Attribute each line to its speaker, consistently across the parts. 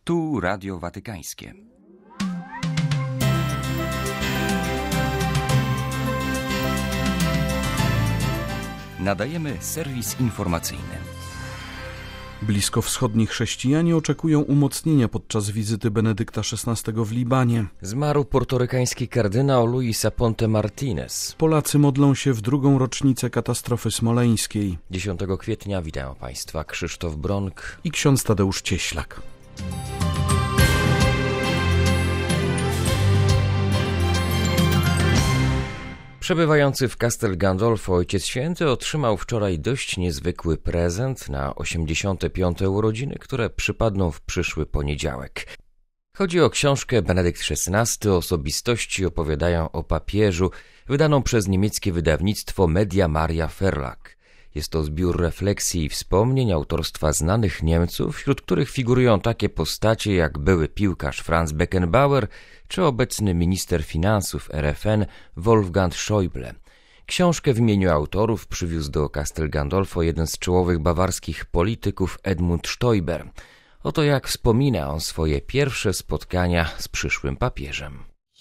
Speaker 1: Tu Radio Watykańskie. Nadajemy serwis informacyjny.
Speaker 2: Bliskowschodni chrześcijanie oczekują umocnienia podczas wizyty Benedykta XVI w Libanie.
Speaker 3: Zmarł portorykański kardynał Luis Aponte Martinez.
Speaker 2: Polacy modlą się w drugą rocznicę katastrofy smoleńskiej.
Speaker 3: 10 kwietnia witają Państwa Krzysztof Bronk
Speaker 2: i ksiądz Tadeusz Cieślak.
Speaker 3: Przebywający w Castel Gandolfo Ojciec Święty otrzymał wczoraj dość niezwykły prezent na 85. urodziny, które przypadną w przyszły poniedziałek. Chodzi o książkę Benedykt XVI Osobistości opowiadają o papieżu, wydaną przez niemieckie wydawnictwo Media Maria Verlag. Jest to zbiór refleksji i wspomnień autorstwa znanych Niemców, wśród których figurują takie postacie jak były piłkarz Franz Beckenbauer czy obecny minister finansów RFN Wolfgang Schäuble. Książkę w imieniu autorów przywiózł do Castel Gandolfo jeden z czołowych bawarskich polityków Edmund Stoiber. Oto jak wspomina on swoje pierwsze spotkania z przyszłym papieżem.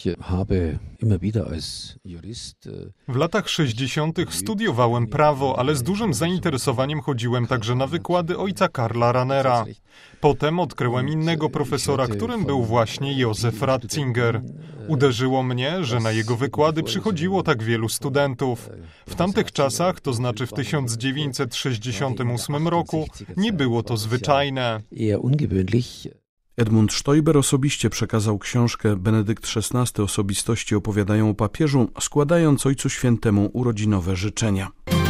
Speaker 4: W latach 60. studiowałem prawo, ale z dużym zainteresowaniem chodziłem także na wykłady ojca Karla Ranera. Potem odkryłem innego profesora, którym był właśnie Józef Ratzinger. Uderzyło mnie, że na jego wykłady przychodziło tak wielu studentów. W tamtych czasach, to znaczy w 1968 roku, nie było to zwyczajne.
Speaker 2: Edmund Stoiber osobiście przekazał książkę Benedykt XVI Osobistości opowiadają o papieżu, składając Ojcu Świętemu urodzinowe życzenia.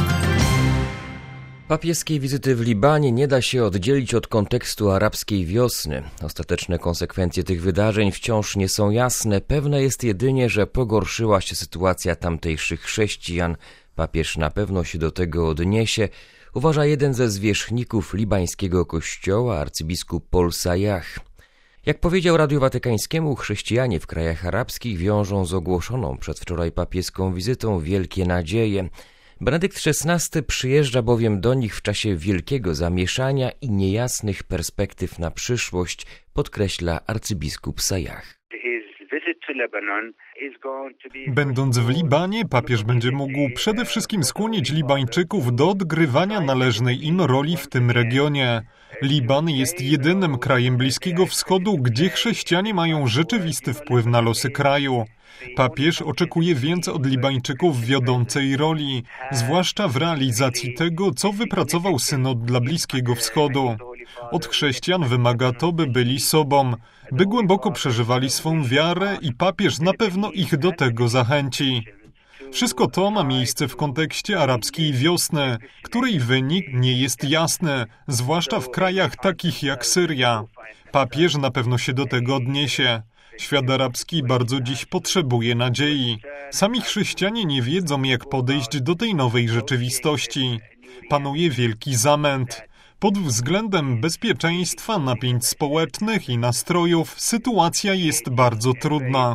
Speaker 3: Papieskiej wizyty w Libanie nie da się oddzielić od kontekstu arabskiej wiosny. Ostateczne konsekwencje tych wydarzeń wciąż nie są jasne. Pewne jest jedynie, że pogorszyła się sytuacja tamtejszych chrześcijan. Papież na pewno się do tego odniesie, uważa jeden ze zwierzchników libańskiego kościoła, arcybiskup Paul Sayah. Jak powiedział Radiu Watykańskiemu, chrześcijanie w krajach arabskich wiążą z ogłoszoną przedwczoraj papieską wizytą wielkie nadzieje. Benedykt XVI przyjeżdża bowiem do nich w czasie wielkiego zamieszania i niejasnych perspektyw na przyszłość, podkreśla arcybiskup Sayah.
Speaker 4: Będąc w Libanie, papież będzie mógł przede wszystkim skłonić Libańczyków do odgrywania należnej im roli w tym regionie. Liban jest jedynym krajem Bliskiego Wschodu, gdzie chrześcijanie mają rzeczywisty wpływ na losy kraju. Papież oczekuje więc od Libańczyków wiodącej roli, zwłaszcza w realizacji tego, co wypracował synod dla Bliskiego Wschodu. Od chrześcijan wymaga to, by byli sobą, by głęboko przeżywali swą wiarę i papież na pewno ich do tego zachęci. Wszystko to ma miejsce w kontekście arabskiej wiosny, której wynik nie jest jasny, zwłaszcza w krajach takich jak Syria. Papież na pewno się do tego odniesie. Świat arabski bardzo dziś potrzebuje nadziei. Sami chrześcijanie nie wiedzą, jak podejść do tej nowej rzeczywistości. Panuje wielki zamęt. Pod względem bezpieczeństwa, napięć społecznych i nastrojów sytuacja jest bardzo trudna.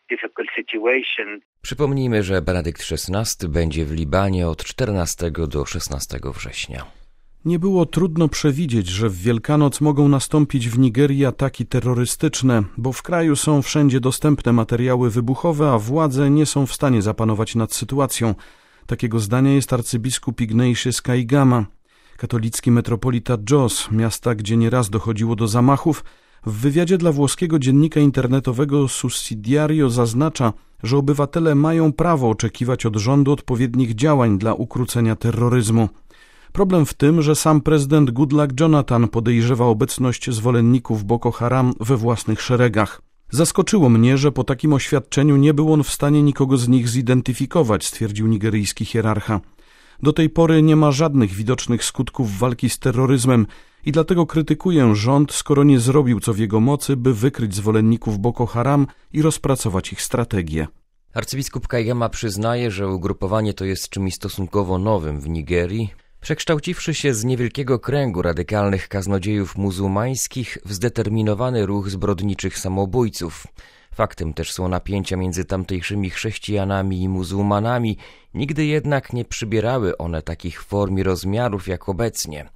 Speaker 3: Przypomnijmy, że Benedykt XVI będzie w Libanie od 14 do 16 września.
Speaker 2: Nie było trudno przewidzieć, że w Wielkanoc mogą nastąpić w Nigerii ataki terrorystyczne, bo w kraju są wszędzie dostępne materiały wybuchowe, a władze nie są w stanie zapanować nad sytuacją. Takiego zdania jest arcybiskup Ignatius Kaigama. Katolicki metropolita Jos, miasta, gdzie nieraz dochodziło do zamachów, w wywiadzie dla włoskiego dziennika internetowego Sussidiario zaznacza, że obywatele mają prawo oczekiwać od rządu odpowiednich działań dla ukrócenia terroryzmu. Problem w tym, że sam prezydent Goodluck Jonathan podejrzewa obecność zwolenników Boko Haram we własnych szeregach. Zaskoczyło mnie, że po takim oświadczeniu nie był on w stanie nikogo z nich zidentyfikować, stwierdził nigeryjski hierarcha. Do tej pory nie ma żadnych widocznych skutków walki z terroryzmem i dlatego krytykuję rząd, skoro nie zrobił co w jego mocy, by wykryć zwolenników Boko Haram i rozpracować ich strategię.
Speaker 3: Arcybiskup Kaigama przyznaje, że ugrupowanie to jest czymś stosunkowo nowym w Nigerii, przekształciwszy się z niewielkiego kręgu radykalnych kaznodziejów muzułmańskich w zdeterminowany ruch zbrodniczych samobójców. Faktem też są napięcia między tamtejszymi chrześcijanami i muzułmanami, nigdy jednak nie przybierały one takich form i rozmiarów jak obecnie.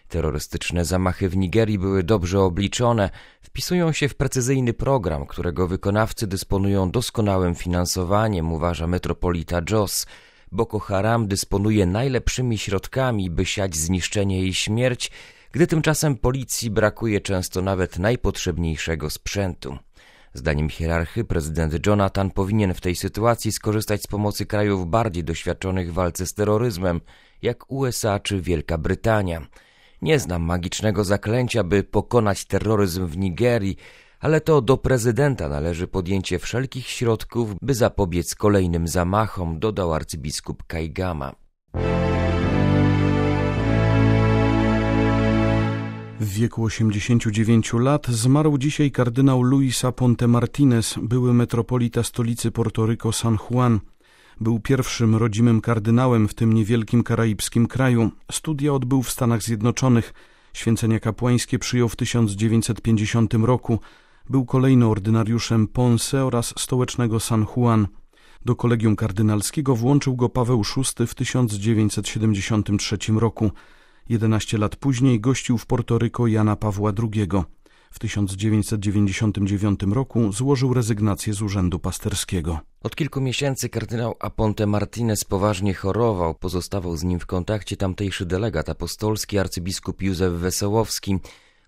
Speaker 3: Terrorystyczne zamachy w Nigerii były dobrze obliczone, wpisują się w precyzyjny program, którego wykonawcy dysponują doskonałym finansowaniem, uważa metropolita Jos. Boko Haram dysponuje najlepszymi środkami, by siać zniszczenie i śmierć, gdy tymczasem policji brakuje często nawet najpotrzebniejszego sprzętu. Zdaniem hierarchy prezydent Jonathan powinien w tej sytuacji skorzystać z pomocy krajów bardziej doświadczonych w walce z terroryzmem, jak USA czy Wielka Brytania. Nie znam magicznego zaklęcia, by pokonać terroryzm w Nigerii, ale to do prezydenta należy podjęcie wszelkich środków, by zapobiec kolejnym zamachom, dodał arcybiskup Kaigama.
Speaker 2: W wieku 89 lat zmarł dzisiaj kardynał Luis Aponte Martinez, były metropolita stolicy Porto San Juan. Był pierwszym rodzimym kardynałem w tym niewielkim karaibskim kraju. Studia odbył w Stanach Zjednoczonych. Święcenia kapłańskie przyjął w 1950 roku. Był kolejnoordynariuszem Ponce oraz stołecznego San Juan. Do kolegium kardynalskiego włączył go Paweł VI w 1973 roku. 11 lat później gościł w Porto Jana Pawła II. W 1999 roku złożył rezygnację z urzędu pasterskiego.
Speaker 3: Od kilku miesięcy kardynał Aponte Martinez poważnie chorował. Pozostawał z nim w kontakcie tamtejszy delegat apostolski arcybiskup Józef Wesołowski.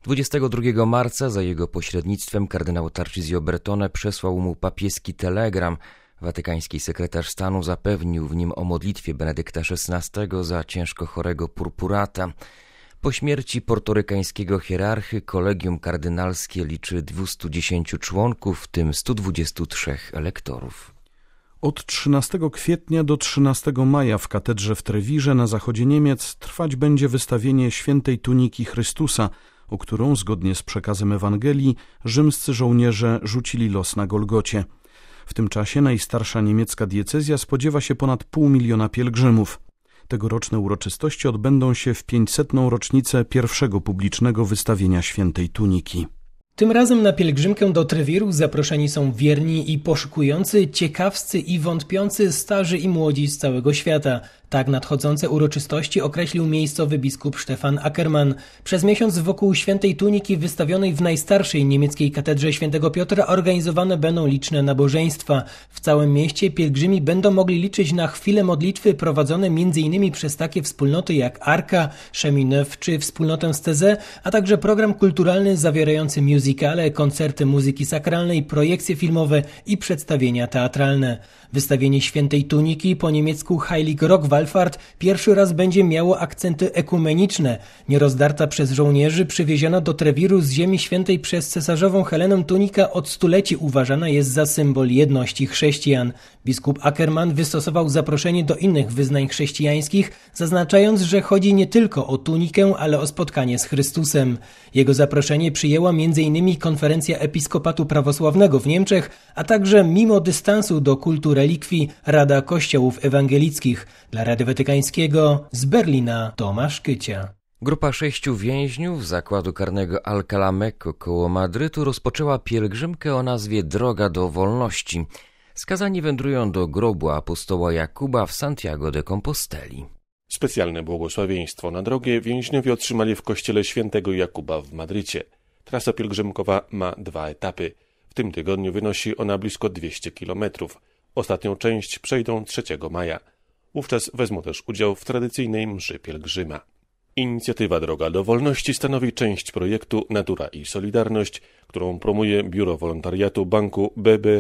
Speaker 3: 22 marca za jego pośrednictwem kardynał Tarcisio Bertone przesłał mu papieski telegram. Watykański sekretarz stanu zapewnił w nim o modlitwie Benedykta XVI za ciężko chorego purpurata. Po śmierci portorykańskiego hierarchy kolegium kardynalskie liczy 210 członków, w tym 123 elektorów.
Speaker 2: Od 13 kwietnia do 13 maja w katedrze w Trewirze na zachodzie Niemiec trwać będzie wystawienie świętej tuniki Chrystusa, o którą, zgodnie z przekazem Ewangelii, rzymscy żołnierze rzucili los na Golgocie. W tym czasie najstarsza niemiecka diecezja spodziewa się ponad 500 000 pielgrzymów. Tegoroczne uroczystości odbędą się w 500. rocznicę pierwszego publicznego wystawienia świętej tuniki.
Speaker 5: Tym razem na pielgrzymkę do Trewiru zaproszeni są wierni i poszukujący, ciekawscy i wątpiący starzy i młodzi z całego świata. Tak nadchodzące uroczystości określił miejscowy biskup Stefan Ackermann. Przez miesiąc wokół świętej tuniki wystawionej w najstarszej niemieckiej katedrze świętego Piotra organizowane będą liczne nabożeństwa. W całym mieście pielgrzymi będą mogli liczyć na chwile modlitwy prowadzone m.in. przez takie wspólnoty jak Arka, Cheminów czy wspólnotę Steze, a także program kulturalny zawierający musicale, koncerty muzyki sakralnej, projekcje filmowe i przedstawienia teatralne. Wystawienie świętej tuniki, po niemiecku Heilig Rockwallfahrt, pierwszy raz będzie miało akcenty ekumeniczne. Nierozdarta przez żołnierzy przywieziona do Trewiru z Ziemi Świętej przez cesarzową Helenę tunika od stuleci uważana jest za symbol jedności chrześcijan. Biskup Ackermann wystosował zaproszenie do innych wyznań chrześcijańskich, zaznaczając, że chodzi nie tylko o tunikę, ale o spotkanie z Chrystusem. Jego zaproszenie przyjęła m.in. Konferencja Episkopatu Prawosławnego w Niemczech, a także mimo dystansu do kultu relikwii Rada Kościołów Ewangelickich. Dla Radia Watykańskiego z Berlina Tomasz Kycia.
Speaker 3: Grupa 6 więźniów zakładu karnego Alcalá Meco koło Madrytu rozpoczęła pielgrzymkę o nazwie Droga do Wolności. Skazani wędrują do grobu apostoła Jakuba w Santiago de Composteli.
Speaker 6: Specjalne błogosławieństwo na drogę więźniowie otrzymali w kościele świętego Jakuba w Madrycie. Trasa pielgrzymkowa ma 2 etapy. W tym tygodniu wynosi ona blisko 200 km. Ostatnią część przejdą 3 maja. Wówczas wezmą też udział w tradycyjnej mszy pielgrzyma. Inicjatywa Droga do Wolności stanowi część projektu Natura i Solidarność, którą promuje Biuro Wolontariatu Banku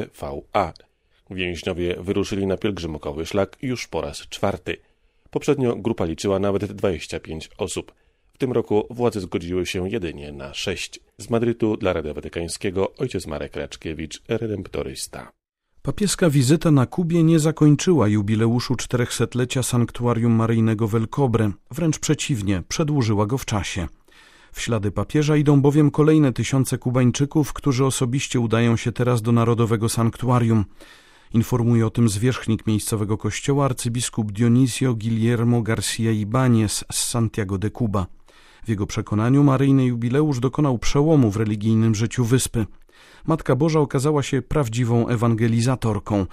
Speaker 6: BBVA. Więźniowie wyruszyli na pielgrzymkowy szlak już po raz 4. Poprzednio grupa liczyła nawet 25 osób. W tym roku władze zgodziły się jedynie na 6. Z Madrytu dla Radia Watykańskiego ojciec Marek Raczkiewicz, redemptorysta.
Speaker 2: Papieska wizyta na Kubie nie zakończyła jubileuszu 400-lecia sanktuarium maryjnego w El Cobre. Wręcz przeciwnie, przedłużyła go w czasie. W ślady papieża idą bowiem kolejne tysiące Kubańczyków, którzy osobiście udają się teraz do Narodowego Sanktuarium. Informuje o tym zwierzchnik miejscowego kościoła arcybiskup Dionisio Guillermo García Ibáñez z Santiago de Cuba. W jego przekonaniu maryjny jubileusz dokonał przełomu w religijnym życiu wyspy. Matka Boża okazała się prawdziwą ewangelizatorką.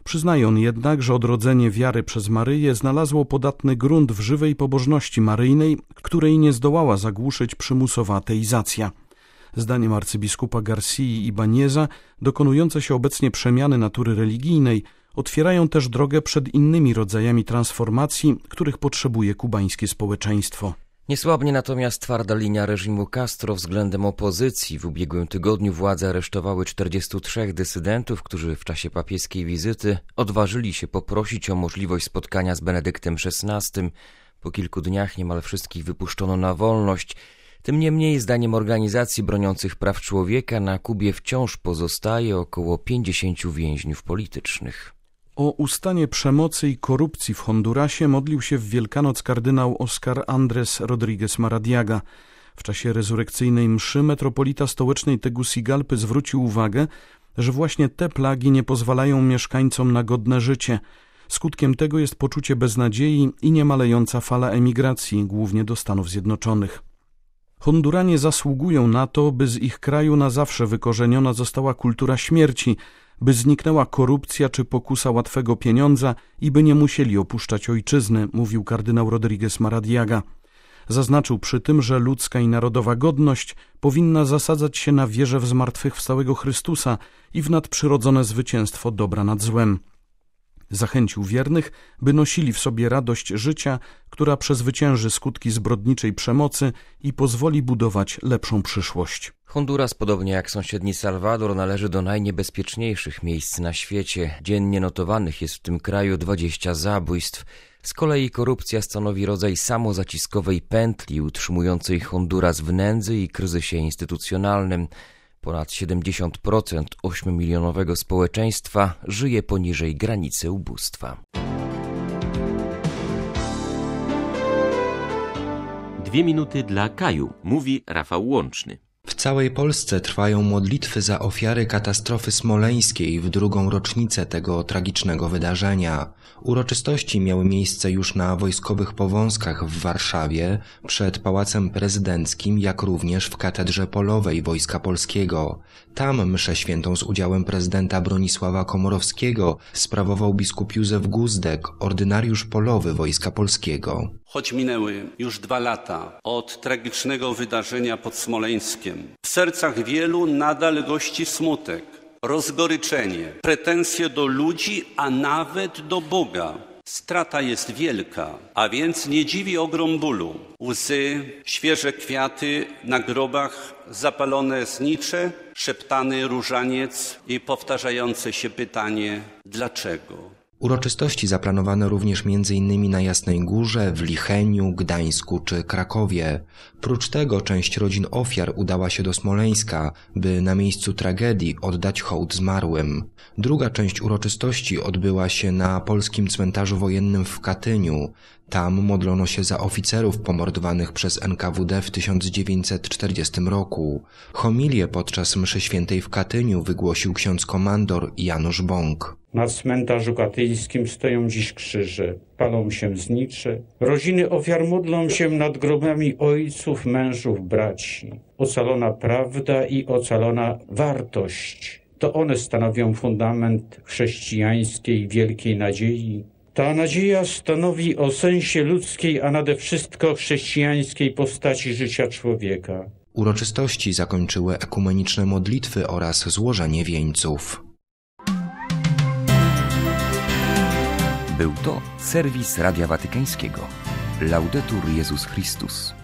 Speaker 2: Przyznaje on jednak, że odrodzenie wiary przez Maryję znalazło podatny grunt w żywej pobożności maryjnej, której nie zdołała zagłuszyć przymusowa ateizacja. Zdaniem arcybiskupa Garcii Ibañeza dokonujące się obecnie przemiany natury religijnej otwierają też drogę przed innymi rodzajami transformacji, których potrzebuje kubańskie społeczeństwo.
Speaker 3: Nie słabnie natomiast twarda linia reżimu Castro względem opozycji. W ubiegłym tygodniu władze aresztowały 43 dysydentów, którzy w czasie papieskiej wizyty odważyli się poprosić o możliwość spotkania z Benedyktem XVI. Po kilku dniach niemal wszystkich wypuszczono na wolność. Tym niemniej, zdaniem organizacji broniących praw człowieka, na Kubie wciąż pozostaje około 50 więźniów politycznych.
Speaker 2: O ustanie przemocy i korupcji w Hondurasie modlił się w Wielkanoc kardynał Oscar Andrés Rodríguez Maradiaga. W czasie rezurekcyjnej mszy metropolita stołecznej Tegucigalpy zwrócił uwagę, że właśnie te plagi nie pozwalają mieszkańcom na godne życie. Skutkiem tego jest poczucie beznadziei i niemalejąca fala emigracji, głównie do Stanów Zjednoczonych. Honduranie zasługują na to, by z ich kraju na zawsze wykorzeniona została kultura śmierci, by zniknęła korupcja czy pokusa łatwego pieniądza i by nie musieli opuszczać ojczyzny, mówił kardynał Rodríguez Maradiaga. Zaznaczył przy tym, że ludzka i narodowa godność powinna zasadzać się na wierze w zmartwychwstałego Chrystusa i w nadprzyrodzone zwycięstwo dobra nad złem. Zachęcił wiernych, by nosili w sobie radość życia, która przezwycięży skutki zbrodniczej przemocy i pozwoli budować lepszą przyszłość.
Speaker 3: Honduras, podobnie jak sąsiedni Salwador, należy do najniebezpieczniejszych miejsc na świecie. Dziennie notowanych jest w tym kraju 20 zabójstw. Z kolei korupcja stanowi rodzaj samozaciskowej pętli utrzymującej Honduras w nędzy i kryzysie instytucjonalnym. Ponad 70% 8-milionowego społeczeństwa żyje poniżej granicy ubóstwa.
Speaker 7: 2 minuty dla Kaju, mówi Rafał Łączny.
Speaker 8: W całej Polsce trwają modlitwy za ofiary katastrofy smoleńskiej w 2. rocznicę tego tragicznego wydarzenia. Uroczystości miały miejsce już na Wojskowych Powązkach w Warszawie, przed Pałacem Prezydenckim, jak również w Katedrze Polowej Wojska Polskiego. Tam mszę świętą z udziałem prezydenta Bronisława Komorowskiego sprawował biskup Józef Guzdek, ordynariusz polowy Wojska Polskiego.
Speaker 9: Choć minęły już 2 lata od tragicznego wydarzenia pod Smoleńskiem, w sercach wielu nadal gości smutek, rozgoryczenie, pretensje do ludzi, a nawet do Boga. Strata jest wielka, a więc nie dziwi ogrom bólu. Łzy, świeże kwiaty na grobach, zapalone znicze, szeptany różaniec i powtarzające się pytanie dlaczego?
Speaker 8: Uroczystości zaplanowano również m.in. na Jasnej Górze, w Licheniu, Gdańsku czy Krakowie. Prócz tego część rodzin ofiar udała się do Smoleńska, by na miejscu tragedii oddać hołd zmarłym. Druga część uroczystości odbyła się na polskim cmentarzu wojennym w Katyniu. Tam modlono się za oficerów pomordowanych przez NKWD w 1940 roku. Homilię podczas mszy świętej w Katyniu wygłosił ksiądz komandor Janusz Bąk.
Speaker 10: Na cmentarzu katyńskim stoją dziś krzyże, palą się znicze. Rodziny ofiar modlą się nad grobami ojców, mężów, braci. Ocalona prawda i ocalona wartość. To one stanowią fundament chrześcijańskiej wielkiej nadziei. Ta nadzieja stanowi o sensie ludzkiej, a nade wszystko chrześcijańskiej postaci życia człowieka.
Speaker 8: Uroczystości zakończyły ekumeniczne modlitwy oraz złożenie wieńców.
Speaker 1: Był to serwis Radia Watykańskiego. Laudetur Jezus Chrystus.